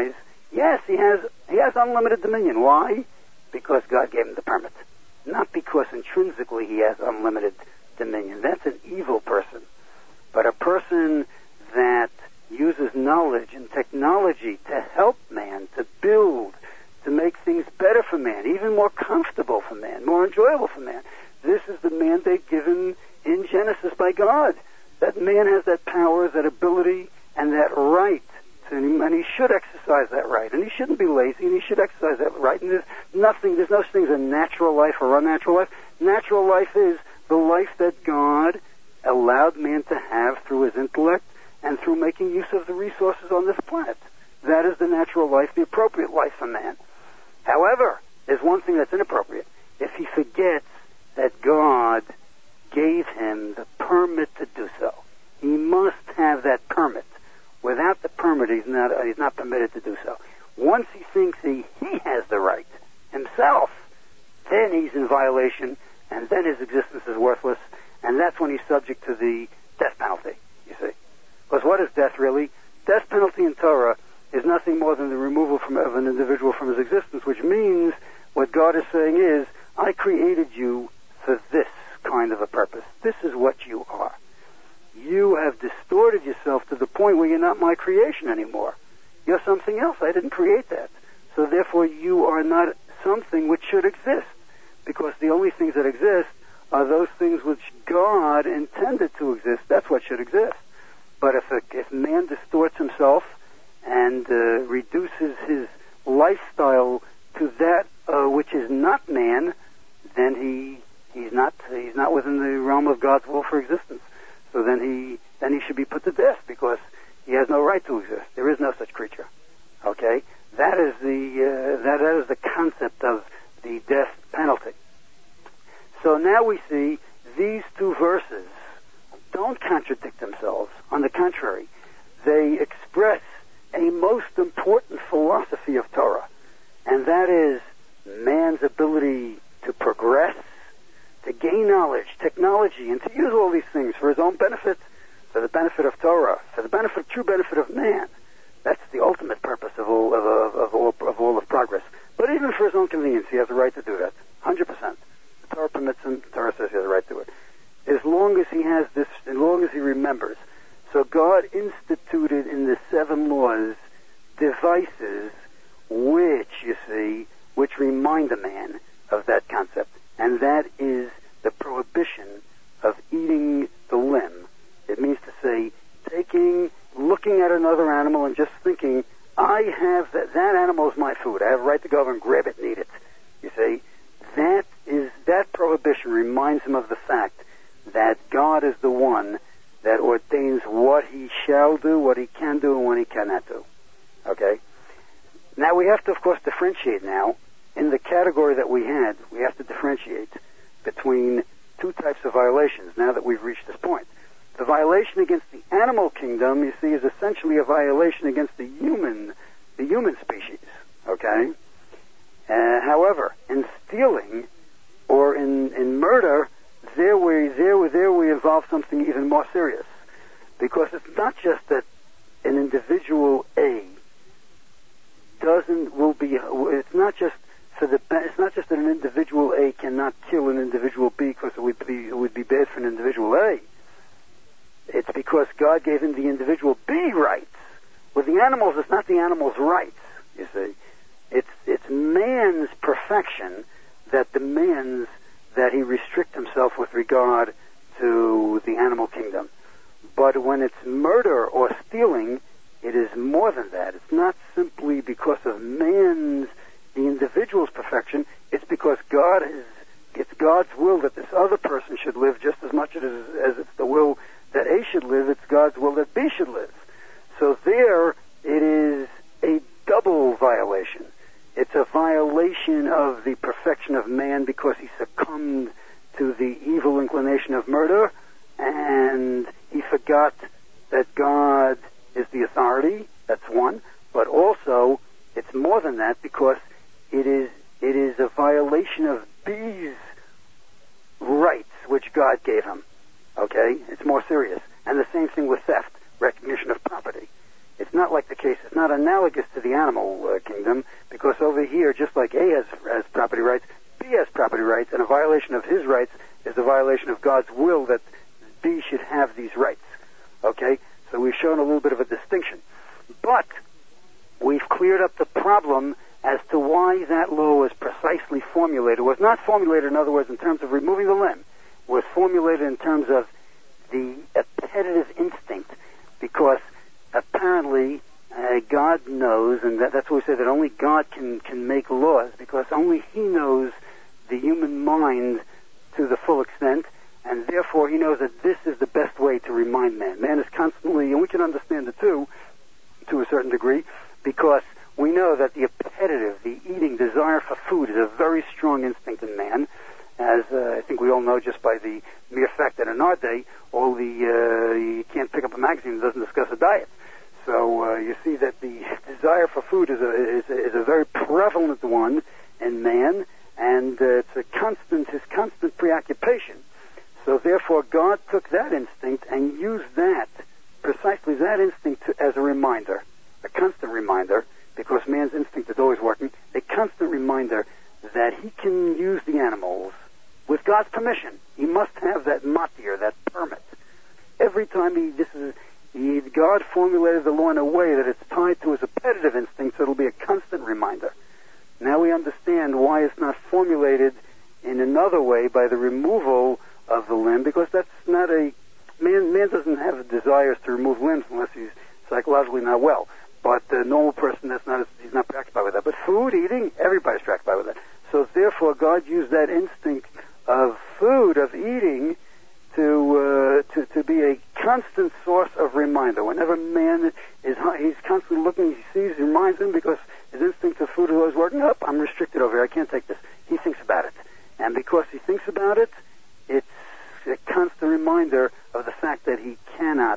Yes, he has he has unlimited dominion. Why? Because God gave him the permit. Not because intrinsically he has unlimited dominion. That's an evil person. But a person that uses knowledge and technology to help man, to build, to make things better for man, even more comfortable for man, more enjoyable for man. This is the mandate given in Genesis by God. That man has that power, that ability, and that right. And he should exercise that right. And he shouldn't be lazy, and he should exercise that right. And there's nothing, there's no such thing as a natural life or unnatural life. Natural life is the life that God allowed man to have through his intellect and through making use of the resources on this planet. That is the natural life, the appropriate life for man. However, there's one thing that's inappropriate. If he forgets that God gave him the permit to do so. He must have that permit. Without the permit, he's not, uh, he's not permitted to do so. Once he thinks he, he has the right himself, then he's in violation, and then his existence is worthless, and that's when he's subject to the death penalty, you see. Because what is death really? Death penalty in Torah is nothing more than the removal from, of an individual from his existence, which means what God is saying is, I created you for this kind of a purpose. This is what you are. You have distorted yourself to the point where you're not my creation anymore. You're something else. I didn't create that. So therefore you are not something which should exist, because the only things that exist are those things which God intended to exist. That's what should exist. But if, a, if man distorts himself and uh, reduces his lifestyle to that uh, which is not man, then he he's not he's not within the realm of God's will for existence. So then he then he should be put to death, because he has no right to exist. There is no such creature. Okay, that is the uh, that, that is the concept of the death penalty. So now we see these two verses don't contradict themselves. On the contrary, they express a most important philosophy of Torah, and that is man's ability to progress, to gain knowledge, technology, and to use all these things for his own benefit, for the benefit of Torah, for the benefit, true benefit of man. That's the ultimate purpose of all of, of, of all of all of progress. But even for his own convenience, he has a right to do that, one hundred percent. The Torah permits him. The Torah says he has a right to it, as long as he has this, as long as he remembers. So God instituted in the seven laws devices which, you see, which remind a man of that concept. And that is the prohibition of eating the limb. It means to say, taking, looking at another animal and just thinking, I have that, that animal is my food. I have a right to go over and grab it and eat it. You see, that is, that prohibition reminds him of the fact that God is the one that ordains what he shall do, what he can do, and what he cannot do. Okay? Now we have to, of course, differentiate now. In the category that we had, we have to differentiate between two types of violations now that we've reached this point. The violation against the animal kingdom, you see, is essentially a violation against the human, the human species, okay? Uh, however, in stealing or in, in murder, there we, there, there we involve something even more serious. Because it's not just that an individual A doesn't, will be, it's not just for the, it's not just that an individual A cannot kill an individual B because it would be, it would be bad for an individual A. It's because God gave him the individual B rights. With the animals, it's not the animal's rights, you see. It's, it's man's perfection that demands that he restrict himself with regard to the animal kingdom. But when it's murder or stealing, it is more than that. It's not simply because of man's, the individual's perfection. It's because God is, it's God's will that this other person should live just as much as, as it's the will that A should live. It's God's will that B should live. So there, it is a double violation. It's a violation of the perfection of man because he succumbed to the evil inclination of murder, and he forgot that God is the authority. That's one. But also, it's more than that because it is it is a violation of B's rights which God gave him. Okay? It's more serious. And the same thing with theft, recognition of property. it's not like the case, it's not analogous to the animal uh, kingdom, because over here, just like A has, has property rights, B has property rights, and a violation of his rights is a violation of God's will that B should have these rights. Okay? So we've shown a little bit of a distinction. But we've cleared up the problem as to why that law was precisely formulated. It was not formulated, in other words, in terms of removing the limb. It was formulated in terms of the appetitive instinct, because apparently uh, God knows, and that, that's why we say that only God can, can make laws, because only He knows the human mind to the full extent, and therefore He knows that this is the best way to remind man. Man is constantly, and we can understand it too, to a certain degree, because we know that the appetitive, the eating desire for food is a very strong instinct in man, as uh, I think we all know just by the mere fact that in our day, all the uh, you can't pick up a magazine that doesn't discuss a diet. So uh, you see that the desire for food is a, is a, is a very prevalent one in man, and uh, it's a constant, his constant preoccupation. So therefore God took that instinct and used that, precisely that instinct, to, as a reminder, a constant reminder, because man's instinct is always working, a constant reminder that he can use the animals with God's permission. He must have that matir, that permit. Every time he, this is, he, God formulated the law in a way that it's tied to his appetitive instinct, so it'll be a constant reminder. Now we understand why it's not formulated in another way by the removal of the limb, because that's not a, man, man doesn't have desires to remove limbs unless he's psychologically not well. But the normal person, that's not, he's not preoccupied with that. But food, eating, everybody's preoccupied with that. So therefore, God used that instinct of food, of eating, to uh, to to be a constant source of reminder. Whenever man is, he's constantly looking, he sees, he reminds him, because his instinct of food is always working up. I'm restricted over here. I can't take this. He thinks about it, and because he thinks about it, it's a constant reminder of the fact that he cannot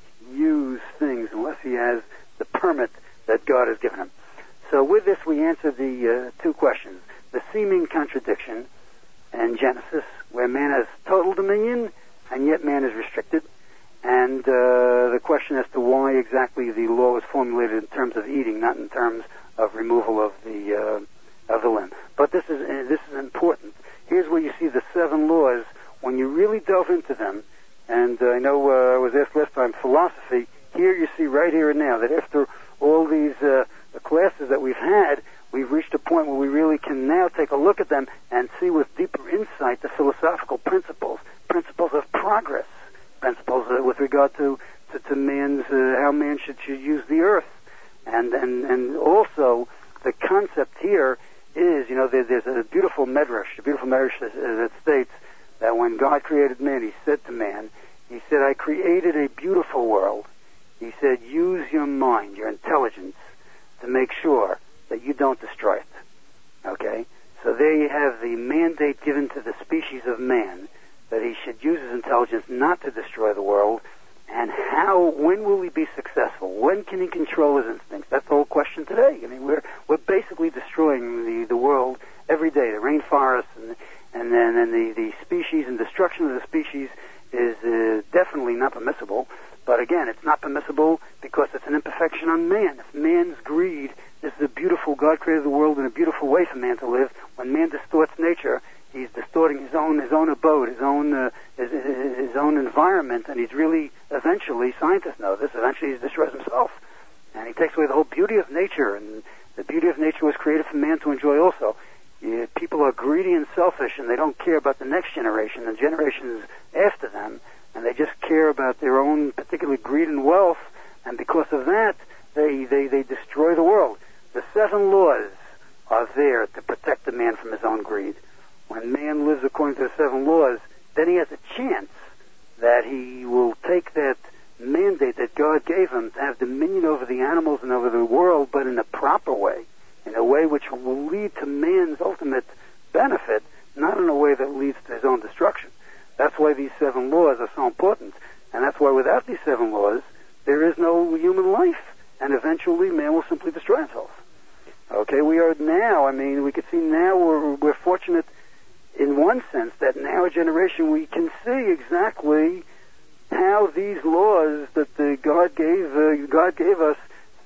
use things unless he has the permit that God has given him. So with this, we answer the uh, two questions. The seeming contradiction in Genesis, where man has total dominion, and yet man is restricted, and uh, the question as to why exactly the law was formulated in terms of eating, not in terms of removal of the uh, of the limb. But this is uh, this is important. Here's where you see the seven laws. When you really delve into them, and uh, I know uh, I was asked last time, philosophy, here you see right here and now that after all these uh, classes that we've had, we've reached a point where we really can now take a look at them and see with deeper insight the philosophical principles, principles of progress, principles uh, with regard to, to, to man's, uh, how man should, should use the earth. And, and, and also the concept here is, you know, there, there's a beautiful medrash, a beautiful medrash that, that states that when God created man, he said to man, he said, I created a beautiful world. He said, use your mind, your intelligence, to make sure that you don't destroy it. Okay? So there you have the mandate given to the species of man that he should use his intelligence not to destroy the world. And how, when will he be successful? When can he control his instincts? That's the whole question today. I mean, we're we're basically destroying the, the world every day. The rainforests and and then and the, the species and destruction of the species is uh, definitely not permissible. But again, it's not permissible because it's an imperfection on man. It's man's greed. This is a beautiful, God created the world in a beautiful way for man to live. When man distorts nature, he's distorting his own his own abode, his own uh, his, his own environment, and he's really, eventually, scientists know this, eventually he destroys himself. And he takes away the whole beauty of nature, and the beauty of nature was created for man to enjoy also. Yeah, people are greedy and selfish, and they don't care about the next generation, the generations after them, and they just care about their own particular greed and wealth, and because of that, they, they, they destroy the world. The seven laws are there to protect the man from his own greed. When man lives according to the seven laws, then he has a chance that he will take that mandate that God gave him to have dominion over the animals and over the world, but in a proper way, in a way which will lead to man's ultimate benefit, not in a way that leads to his own destruction. That's why these seven laws are so important, and that's why without these seven laws, there is no human life, and eventually man will simply destroy himself. Okay, we are now, I mean, we can see now we're, we're fortunate in one sense that in our generation we can see exactly how these laws that the God gave uh, God gave us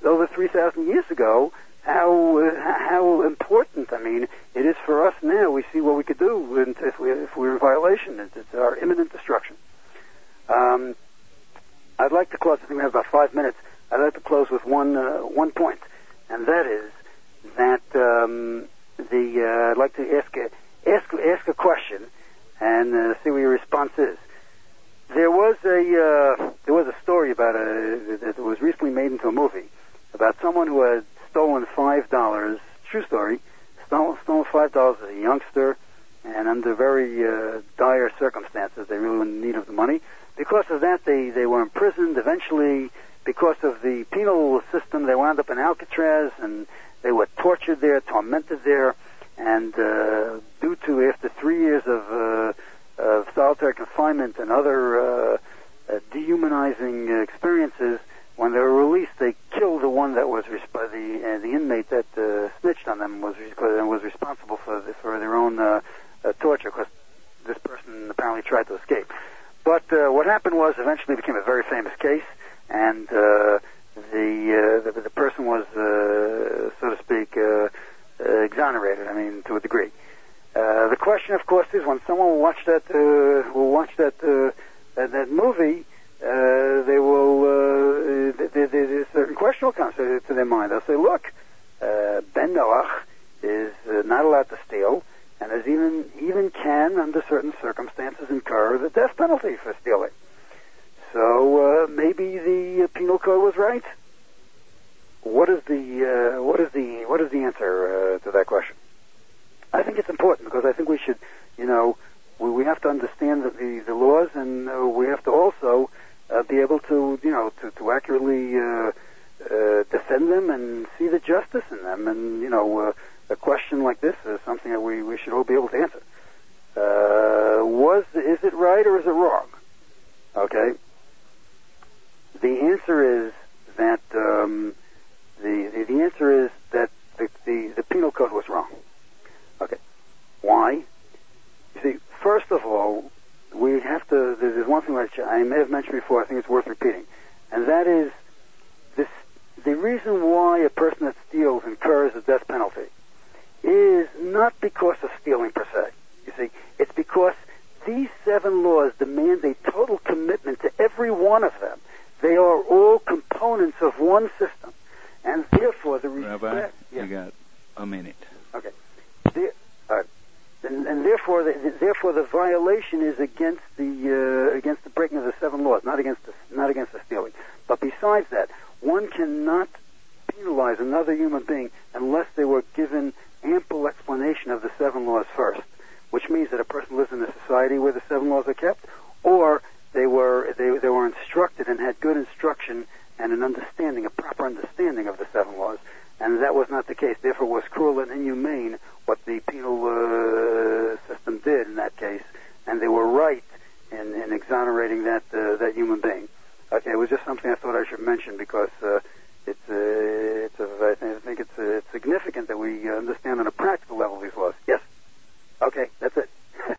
over three thousand years ago, how uh, how important, I mean, it is for us now. We see what we could do if, we, if we're in violation. It's, it's our imminent destruction. Um, I'd like to close, I think we have about five minutes. I'd like to close with one uh, one point, and that is that um, the uh, I'd like to ask a, ask, ask a question and uh, see what your response is. There was a uh, there was a story about a that was recently made into a movie about someone who had stolen five dollars. True story. Stolen, stolen five dollars as a youngster, and under very uh, dire circumstances, they really were in need of the money. Because of that, they they were imprisoned. Eventually, because of the penal system, they wound up in Alcatraz, and they were tortured there, tormented there, and uh, due to after three years of uh, of solitary confinement and other uh, uh, dehumanizing uh, experiences, when they were released, they killed the one that was resp- the uh, the inmate that uh, snitched on them was re- was responsible for the, for their own uh, uh, torture, because this person apparently tried to escape. But uh, what happened was, eventually, it became a very famous case, and uh, the, uh, the the person was, uh, so to speak, uh, uh, exonerated. I mean, to a degree. Uh, the question, of course, is when someone will watch that uh, will watch that uh, that, that movie, uh, they will uh, there, there's a certain question will come to, to their mind. They'll say, "Look, uh, Ben Noach is uh, not allowed to steal, and is even even can, under certain circumstances, incur the death penalty for stealing. So uh, maybe the penal code was right." What is the uh, what is the what is the answer uh, to that question? I think it's important because I think we should, you know, we, we have to understand the, the, the laws, and uh, we have to also uh, be able to, you know, to, to accurately uh, uh, defend them and see the justice in them. And, you know, uh, a question like this is something that we, we should all be able to answer. Uh, was is it right or is it wrong? Okay. The answer is that um, the, the the answer is that the, the the penal code was wrong. Okay. Why? You see, first of all, we have to, there's one thing which I may have mentioned before, I think it's worth repeating, and that is this, the reason why a person that steals incurs a death penalty is not because of stealing per se. You see, it's because these seven laws demand a total commitment to every one of them. They are all components of one system, and therefore the respect... Rabbi, yeah. you got a minute. Okay. The, uh, and, and therefore, the, therefore, the violation is against the uh, against the breaking of the seven laws, not against the, not against the stealing. But besides that, one cannot penalize another human being unless they were given ample explanation of the seven laws first, which means that a person lives in a society where the seven laws are kept, or they were they they were instructed and had good instruction and an understanding, a proper understanding of the seven laws. And that was not the case. Therefore, it was cruel and inhumane what the penal uh, system did in that case, and they were right in, in exonerating that uh, that human being. Okay, it was just something I thought I should mention because uh, it's uh, it's a, I think it's, uh, it's significant that we understand